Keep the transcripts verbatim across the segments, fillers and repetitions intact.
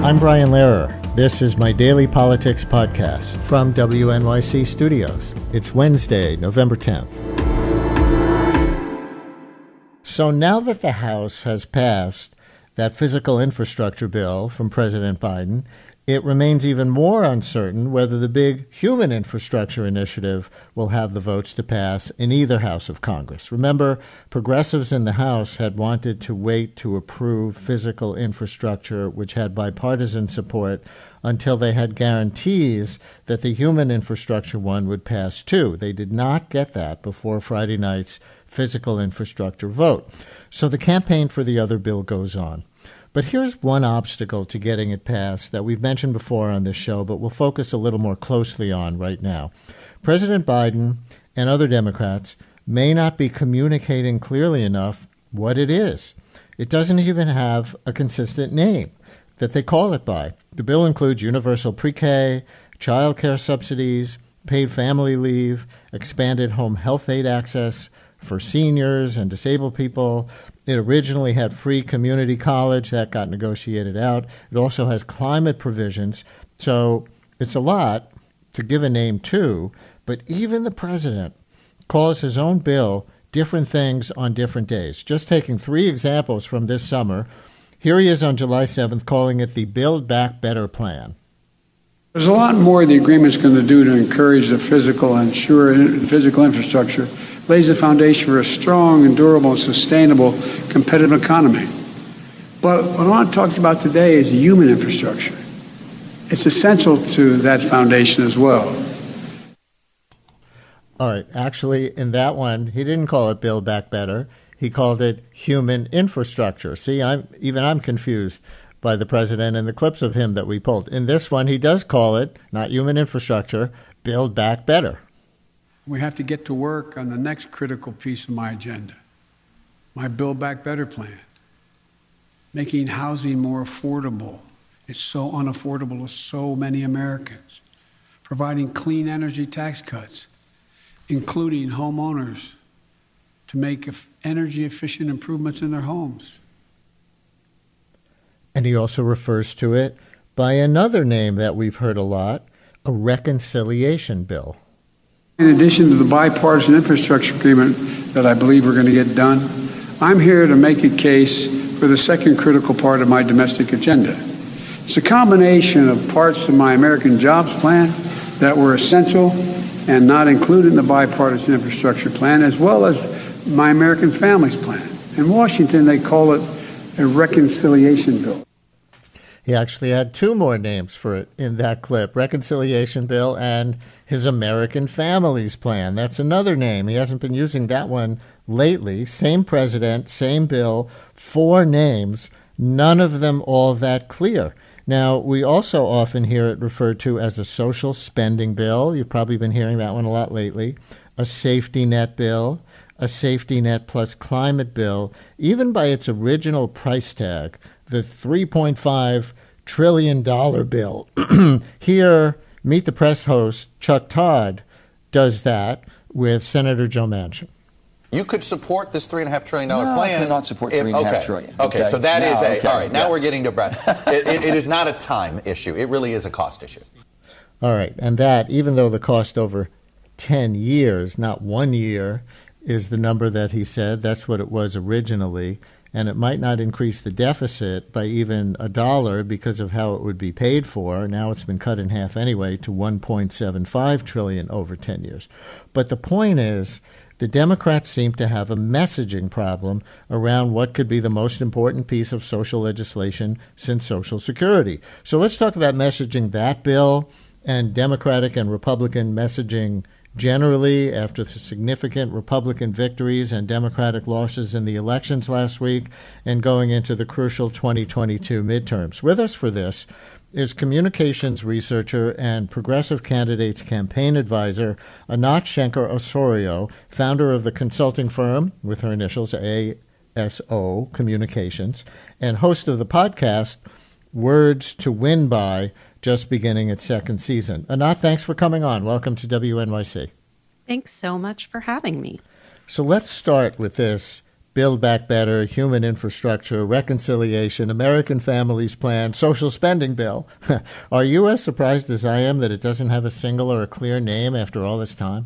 I'm Brian Lehrer. This is my daily politics podcast from W N Y C Studios. It's Wednesday, November tenth. So now that the House has passed that physical infrastructure bill from President Biden, it remains even more uncertain whether the big human infrastructure initiative will have the votes to pass in either house of Congress. Remember, progressives in the House had wanted to wait to approve physical infrastructure, which had bipartisan support, until they had guarantees that the human infrastructure one would pass too. They did not get that before Friday night's physical infrastructure vote. So the campaign for the other bill goes on. But here's one obstacle to getting it passed that we've mentioned before on this show, but we'll focus a little more closely on right now. President Biden and other Democrats may not be communicating clearly enough what it is. It doesn't even have a consistent name that they call it by. The bill includes universal pre-K, child care subsidies, paid family leave, expanded home health aid access for seniors and disabled people. It originally had free community college. That got negotiated out. It also has climate provisions. So it's a lot to give a name to, but even the president calls his own bill different things on different days. Just taking three examples from this summer, here he is on July seventh calling it the Build Back Better plan. There's a lot more the agreement's going to do to encourage the physical and sure physical infrastructure, lays the foundation for a strong and durable and sustainable competitive economy. But what I want to talk about today is human infrastructure. It's essential to that foundation as well. All right. Actually, in that one, he didn't call it Build Back Better. He called it human infrastructure. See, I'm even I'm confused by the president and the clips of him that we pulled. In this one, he does call it, not human infrastructure, Build Back Better. We have to get to work on the next critical piece of my agenda, my Build Back Better plan, making housing more affordable. It's so unaffordable to so many Americans, providing clean energy tax cuts, including homeowners to make energy efficient improvements in their homes. And he also refers to it by another name that we've heard a lot, a reconciliation bill. In addition to the bipartisan infrastructure agreement that I believe we're going to get done, I'm here to make a case for the second critical part of my domestic agenda. It's a combination of parts of my American Jobs Plan that were essential and not included in the bipartisan infrastructure plan, as well as my American Families Plan. In Washington, they call it a reconciliation bill. He actually had two more names for it in that clip, reconciliation bill and his American Families Plan. That's another name. He hasn't been using that one lately. Same president, same bill, four names, none of them all that clear. Now, we also often hear it referred to as a social spending bill. You've probably been hearing that one a lot lately. A safety net bill, a safety net plus climate bill. Even by its original price tag, the three point five trillion dollars bill. Here, Meet the Press host Chuck Todd does that with Senator Joe Manchin. You could support this three and a half trillion dollar no, plan. I cannot support three and a half okay. trillion. Okay, okay, so that now, is a okay, all right. Now yeah. we're getting to Brad. it, it, it is not a time issue. It really is a cost issue. All right, and that, even though the cost over ten years, not one year, is the number that he said. That's what it was originally. And it might not increase the deficit by even a dollar because of how it would be paid for. Now it's been cut in half anyway to one point seven five trillion dollars over ten years. But the point is, the Democrats seem to have a messaging problem around what could be the most important piece of social legislation since Social Security. So let's talk about messaging that bill and Democratic and Republican messaging generally after the significant Republican victories and Democratic losses in the elections last week and going into the crucial twenty twenty-two midterms. With us for this is communications researcher and progressive candidates campaign advisor Anat Shenker-Osorio, founder of the consulting firm with her initials A S O Communications, and host of the podcast Words to Win By, just beginning its second season. Anat, thanks for coming on. Welcome to W N Y C. Thanks so much for having me. So let's start with this Build Back Better, Human Infrastructure, Reconciliation, American Families Plan, Social Spending Bill. Are you as surprised as I am that it doesn't have a single or a clear name after all this time?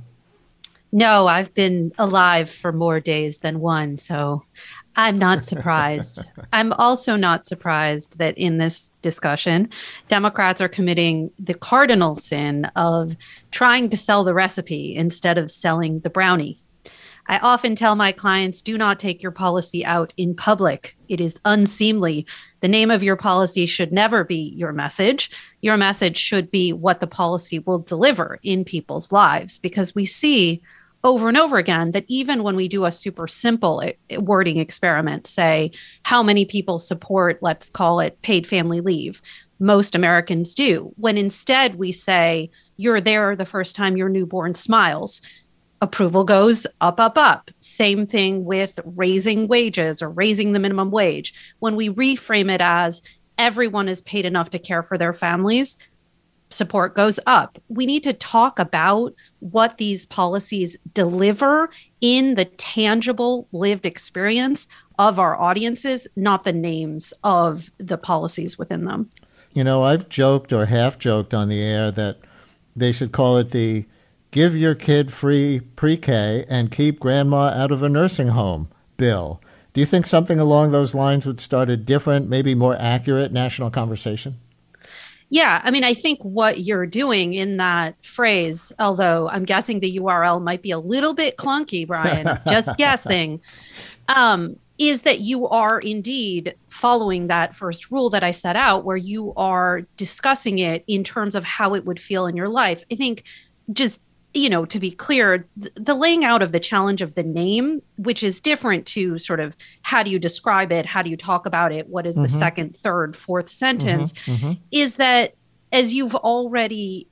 No, I've been alive for more days than one, so I'm not surprised. I'm also not surprised that in this discussion, Democrats are committing the cardinal sin of trying to sell the recipe instead of selling the brownie. I often tell my clients, do not take your policy out in public. It is unseemly. The name of your policy should never be your message. Your message should be what the policy will deliver in people's lives, because we see over and over again that even when we do a super simple wording experiment, say how many people support, let's call it paid family leave, most Americans do. When instead we say you're there the first time your newborn smiles, approval goes up, up, up. Same thing with raising wages or raising the minimum wage. When we reframe it as everyone is paid enough to care for their families, support goes up. We need to talk about what these policies deliver in the tangible lived experience of our audiences, not the names of the policies within them. You know, I've joked or half joked on the air that they should call it the Give Your Kid Free Pre-K and Keep Grandma Out of a Nursing Home bill. Do you think something along those lines would start a different, maybe more accurate national conversation? Yeah, I mean, I think what you're doing in that phrase, although I'm guessing the U R L might be a little bit clunky, Brian, just guessing, um, is that you are indeed following that first rule that I set out, where you are discussing it in terms of how it would feel in your life. I think just you know, to be clear, th- the laying out of the challenge of the name, which is different to sort of how do you describe it? How do you talk about it? What is mm-hmm. the second, third, fourth sentence mm-hmm. Mm-hmm. is that as you've already,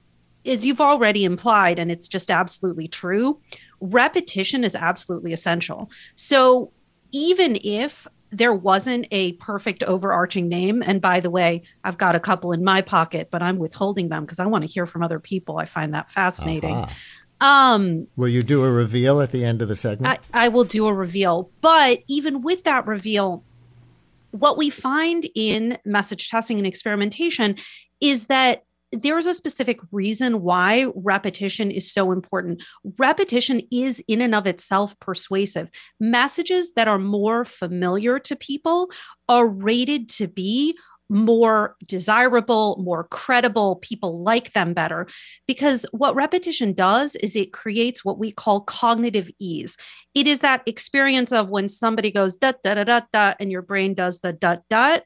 as you've already implied, and it's just absolutely true, repetition is absolutely essential. So even if there wasn't a perfect overarching name, and by the way, I've got a couple in my pocket, but I'm withholding them because I want to hear from other people. I find that fascinating. Uh-huh. Um, will you do a reveal at the end of the segment? I, I will do a reveal. But even with that reveal, what we find in message testing and experimentation is that there's a specific reason why repetition is so important. Repetition is in and of itself persuasive. Messages that are more familiar to people are rated to be more desirable, more credible. People like them better because what repetition does is it creates what we call cognitive ease. It is that experience of when somebody goes da da da da da and your brain does the dot dot.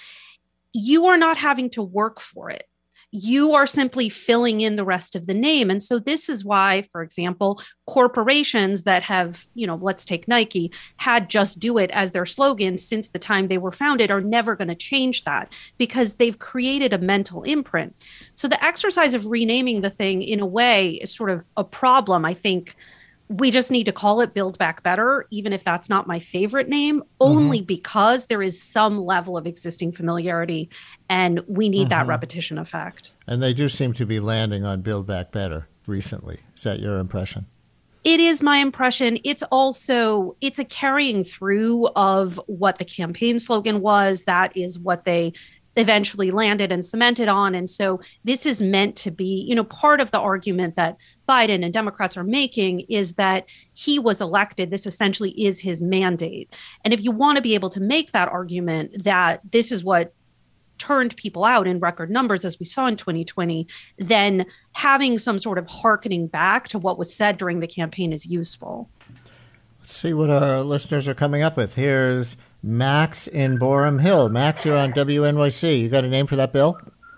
You are not having to work for it. You are simply filling in the rest of the name. And so this is why, for example, corporations that have, you know, let's take Nike, had Just Do It as their slogan since the time they were founded are never going to change that because they've created a mental imprint. So the exercise of renaming the thing in a way is sort of a problem. I think we just need to call it Build Back Better, even if that's not my favorite name, only mm-hmm. because there is some level of existing familiarity and we need mm-hmm. that repetition effect. And they do seem to be landing on Build Back Better recently. Is that your impression? It is my impression. It's also, it's a carrying through of what the campaign slogan was. That is what they eventually landed and cemented on. And so this is meant to be, you know, part of the argument that Biden and Democrats are making is that he was elected. This essentially is his mandate. And if you want to be able to make that argument that this is what turned people out in record numbers, as we saw in twenty twenty, then having some sort of hearkening back to what was said during the campaign is useful. Let's see what our listeners are coming up with. Here's Max in Borum Hill. Max, you're on W N Y C. You got a name for that bill?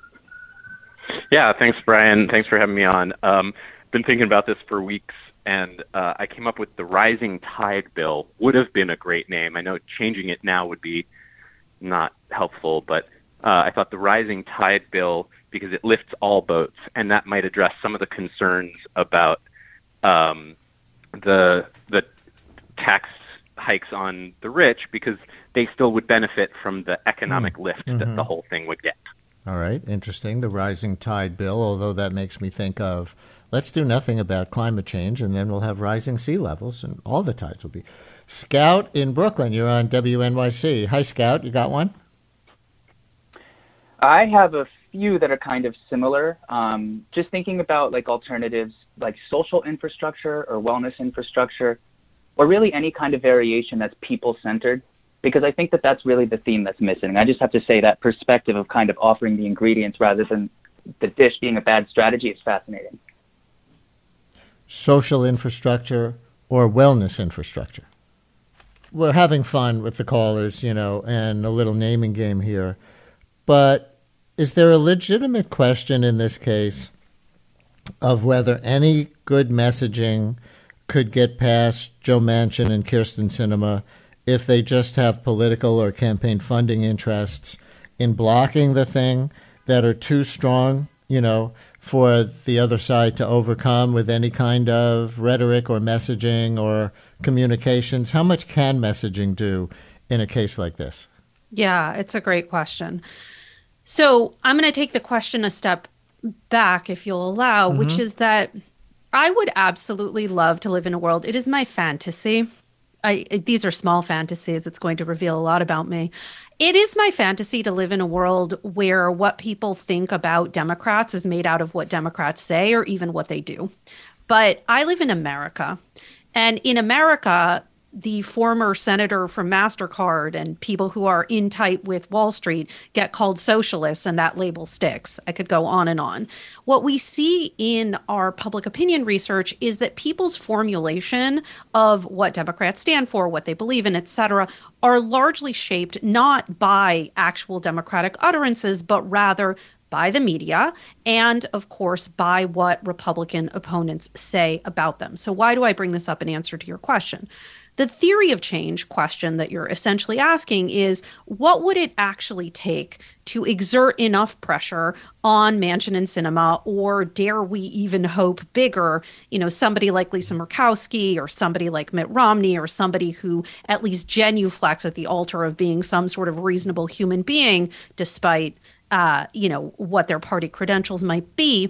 Yeah, thanks, Brian. Thanks for having me on. Um, been thinking about this for weeks, and uh, I came up with the Rising Tide bill. Would have been a great name. I know changing it now would be not helpful, but uh, I thought the Rising Tide bill, because it lifts all boats, and that might address some of the concerns about um, the the tax hikes on the rich, because they still would benefit from the economic lift mm-hmm. that the whole thing would get. All right, interesting. The Rising Tide bill, although that makes me think of let's do nothing about climate change and then we'll have rising sea levels and all the tides will be. Scout in Brooklyn, you're on W N Y C. Hi, Scout. You got one? I have a few that are kind of similar. Um, just thinking about like alternatives like social infrastructure or wellness infrastructure, or really any kind of variation that's people-centered, because I think that that's really the theme that's missing. I just have to say that perspective of kind of offering the ingredients rather than the dish being a bad strategy is fascinating. Social infrastructure or wellness infrastructure? We're having fun with the callers, you know, and a little naming game here. But is there a legitimate question in this case of whether any good messaging could get past Joe Manchin and Kyrsten Sinema if they just have political or campaign funding interests in blocking the thing that are too strong, you know, for the other side to overcome with any kind of rhetoric or messaging or communications? How much can messaging do in a case like this? Yeah, it's a great question. So I'm going to take the question a step back, if you'll allow, mm-hmm. which is that I would absolutely love to live in a world. It is my fantasy. I, these are small fantasies. It's going to reveal a lot about me. It is my fantasy to live in a world where what people think about Democrats is made out of what Democrats say or even what they do. But I live in America. And in America, the former senator from MasterCard and people who are in tight with Wall Street get called socialists, and that label sticks. I could go on and on. What we see in our public opinion research is that people's formulation of what Democrats stand for, what they believe in, et cetera, are largely shaped not by actual Democratic utterances, but rather by the media and, of course, by what Republican opponents say about them. So why do I bring this up in answer to your question? The theory of change question that you're essentially asking is, what would it actually take to exert enough pressure on Manchin and Sinema, or dare we even hope bigger, you know, somebody like Lisa Murkowski or somebody like Mitt Romney or somebody who at least genuflects at the altar of being some sort of reasonable human being, despite, uh, you know, what their party credentials might be.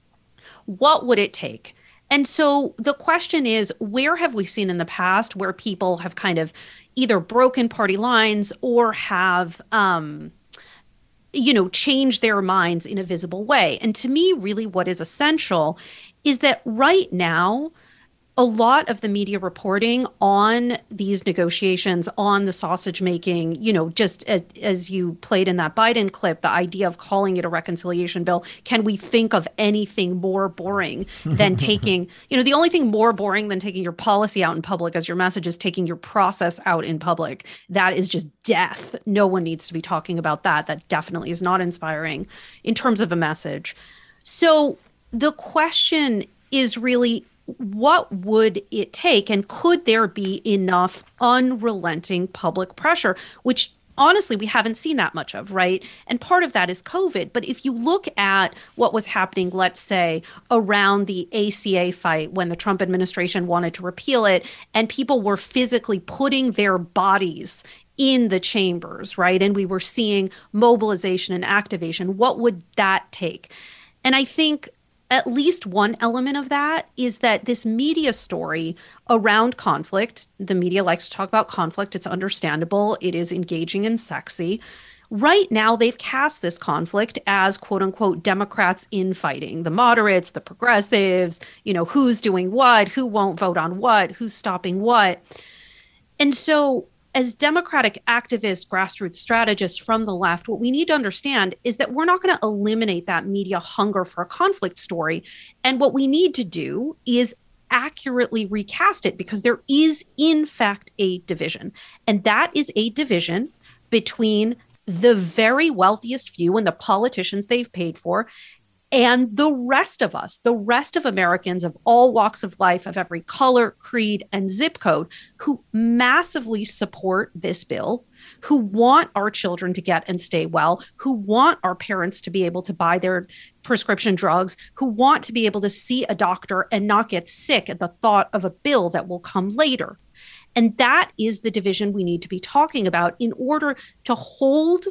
What would it take? And so the question is, where have we seen in the past where people have kind of either broken party lines or have, um, you know, changed their minds in a visible way? And to me, really what is essential is that right now, a lot of the media reporting on these negotiations, on the sausage making, you know, just as, as you played in that Biden clip, the idea of calling it a reconciliation bill, can we think of anything more boring than taking, you know, the only thing more boring than taking your policy out in public as your message is taking your process out in public. That is just death. No one needs to be talking about that. That definitely is not inspiring in terms of a message. So the question is really, what would it take, and could there be enough unrelenting public pressure, which honestly we haven't seen that much of, right? And part of that is COVID. But if you look at what was happening, let's say, around the A C A fight when the Trump administration wanted to repeal it, and people were physically putting their bodies in the chambers, right? And we were seeing mobilization and activation. What would that take? And I think at least one element of that is that this media story around conflict, the media likes to talk about conflict. It's understandable. It is engaging and sexy. Right now, they've cast this conflict as, quote unquote, Democrats infighting, the moderates, the progressives, you know, who's doing what, who won't vote on what, who's stopping what. And so as Democratic activists, grassroots strategists from the left, what we need to understand is that we're not going to eliminate that media hunger for a conflict story. And what we need to do is accurately recast it, because there is, in fact, a division. And that is a division between the very wealthiest few and the politicians they've paid for, and the rest of us, the rest of Americans of all walks of life, of every color, creed, and zip code, who massively support this bill, who want our children to get and stay well, who want our parents to be able to buy their prescription drugs, who want to be able to see a doctor and not get sick at the thought of a bill that will come later. And that is the division we need to be talking about in order to hold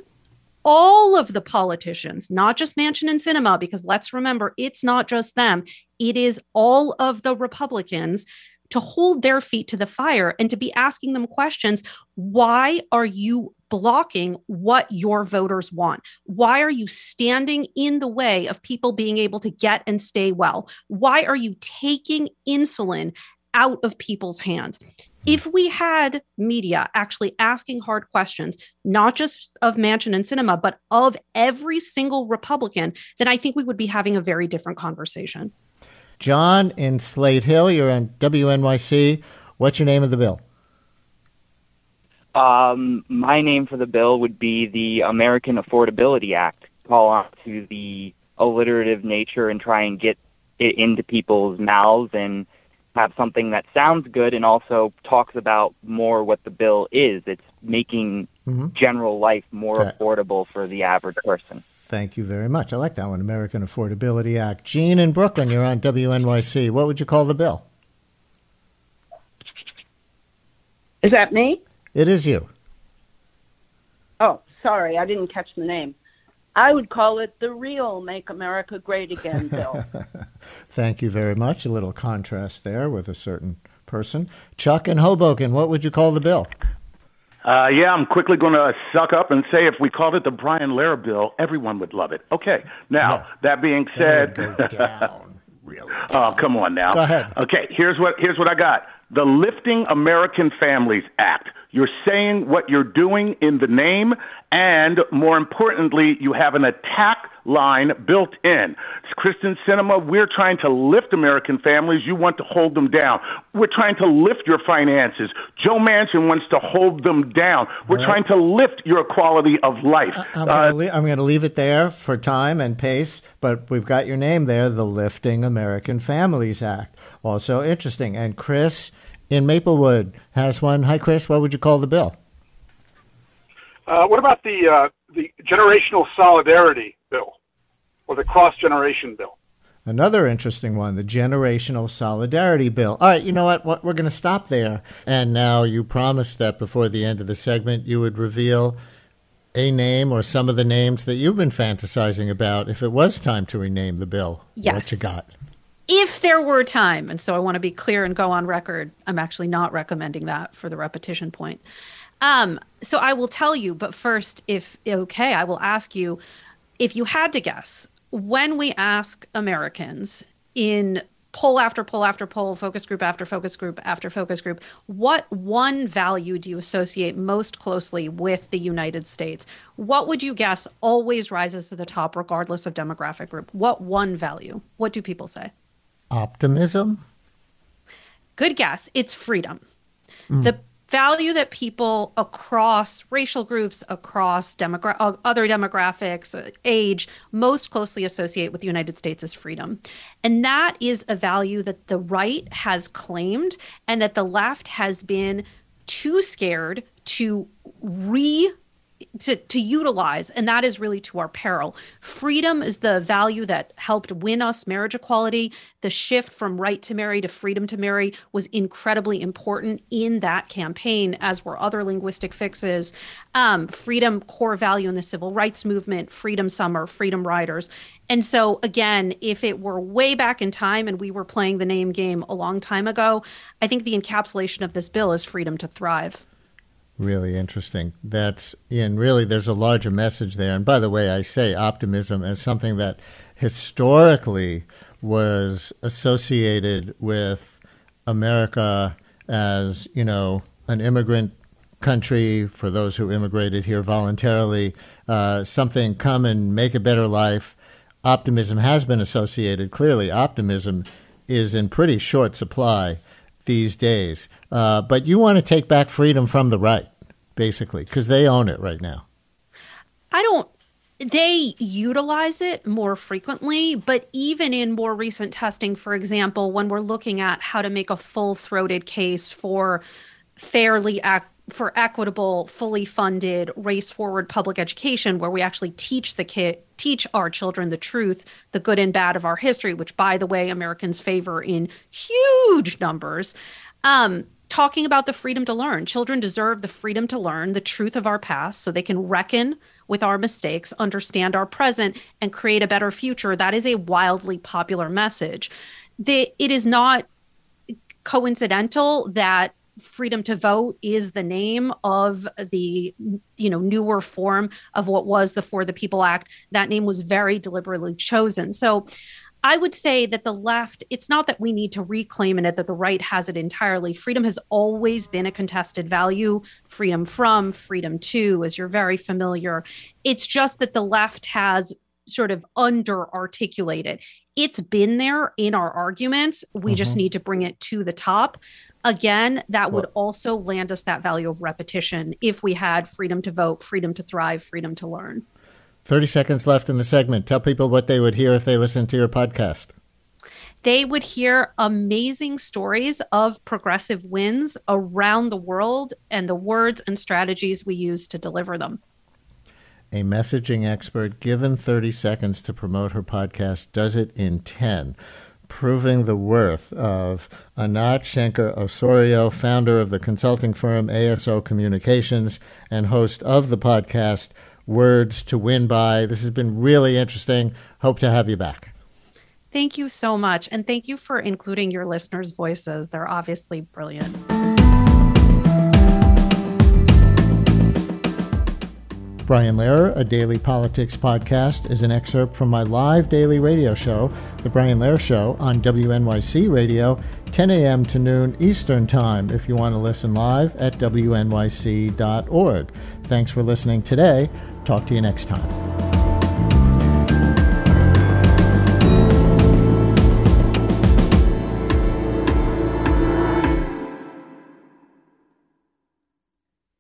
all of the politicians, not just Manchin and Sinema, because let's remember, it's not just them. It is all of the Republicans to hold their feet to the fire and to be asking them questions. Why are you blocking what your voters want? Why are you standing in the way of people being able to get and stay well? Why are you taking insulin out of people's hands? If we had media actually asking hard questions, not just of Manchin and Sinema, but of every single Republican, then I think we would be having a very different conversation. John in Slate Hill, you're on W N Y C. What's your name of the bill? Um, my name for the bill would be the American Affordability Act. Call on to the alliterative nature and try and get it into people's mouths and have something that sounds good and also talks about more what the bill is. It's making mm-hmm. general life more okay. affordable for the average person. Thank you very much. I like that one, American Affordability Act. Gene in Brooklyn, you're on W N Y C. What would you call the bill? Is that me? It is you. Oh, sorry, I didn't catch the name. I would call it the real Make America Great Again bill. Thank you very much. A little contrast there with a certain person. Chuck in Hoboken, what would you call the bill? Uh, yeah, I'm quickly going to suck up and say if we called it the Brian Lehrer bill, everyone would love it. Okay, now, no. that being said... Go down, really down. Oh, come on now. Go ahead. Okay, here's what here's what I got. The Lifting American Families Act. You're saying what you're doing in the name, and more importantly, you have an attack line built in. Kristen Sinema, we're trying to lift American families. You want to hold them down. We're trying to lift your finances. Joe Manchin wants to hold them down. We're right. trying to lift your quality of life. I'm uh, going to leave it there for time and pace, but we've got your name there, the Lifting American Families Act. Also interesting. And Chris in Maplewood has one. Hi, Chris. What would you call the bill? Uh, what about the uh, the generational solidarity bill or the cross-generation bill? Another interesting one, the generational solidarity bill. All right, you know what? what we're going to stop there. And now you promised that before the end of the segment, you would reveal a name or some of the names that you've been fantasizing about if it was time to rename the bill. Yes. What you got? If there were time, and so I want to be clear and go on record, I'm actually not recommending that for the repetition point. Um, so I will tell you, but first, if okay, I will ask you, if you had to guess, when we ask Americans in poll after poll after poll, focus group after focus group after focus group, what one value do you associate most closely with the United States? What would you guess always rises to the top regardless of demographic group? What one value? What do people say? Optimism? Good guess. It's freedom. Mm. The value that people across racial groups, across demogra- uh, other demographics, uh, age, most closely associate with the United States is freedom. And that is a value that the right has claimed and that the left has been too scared to re To, to utilize, and that is really to our peril. Freedom is the value that helped win us marriage equality. The shift from right to marry to freedom to marry was incredibly important in that campaign, as were other linguistic fixes. Um, freedom, core value in the civil rights movement, Freedom Summer, Freedom Riders. And so, again, if it were way back in time and we were playing the name game a long time ago, I think the encapsulation of this bill is freedom to thrive. Really interesting. That's, and really there's a larger message there. And by the way, I say optimism as something that historically was associated with America as, you know, an immigrant country for those who immigrated here voluntarily, uh, something come and make a better life. Optimism has been associated. Clearly, optimism is in pretty short supply these days. Uh, but you want to take back freedom from the right, basically, because they own it right now. I don't, they utilize it more frequently, but even in more recent testing, for example, when we're looking at how to make a full-throated case for fairly ac- for equitable, fully funded, race-forward public education, where we actually teach the kid, teach our children the truth, the good and bad of our history, which, by the way, Americans favor in huge numbers. Um, talking about the freedom to learn. Children deserve the freedom to learn the truth of our past so they can reckon with our mistakes, understand our present, and create a better future. That is a wildly popular message. The, it is not coincidental that freedom to vote is the name of the, you know, newer form of what was the For the People Act. That name was very deliberately chosen. So I would say that the left, it's not that we need to reclaim it, that the right has it entirely. Freedom has always been a contested value. Freedom from, freedom to, as you're very familiar. It's just that the left has sort of under-articulated. It's been there in our arguments. We mm-hmm. just need to bring it to the top. Again, that would also land us that value of repetition if we had freedom to vote, freedom to thrive, freedom to learn. thirty seconds left in the segment. Tell people what they would hear if they listened to your podcast. They would hear amazing stories of progressive wins around the world and the words and strategies we use to deliver them. A messaging expert, given thirty seconds to promote her podcast, does it in ten, proving the worth of Anat Shenker-Osorio, founder of the consulting firm A S O Communications and host of the podcast Words to Win By. This has been really interesting. Hope to have you back. Thank you so much. And thank you for including your listeners' voices. They're obviously brilliant. Brian Lehrer, a daily politics podcast, is an excerpt from my live daily radio show, The Brian Lehrer Show, on W N Y C Radio, ten a.m. to noon Eastern Time, if you want to listen live at W N Y C dot org. Thanks for listening today. Talk to you next time.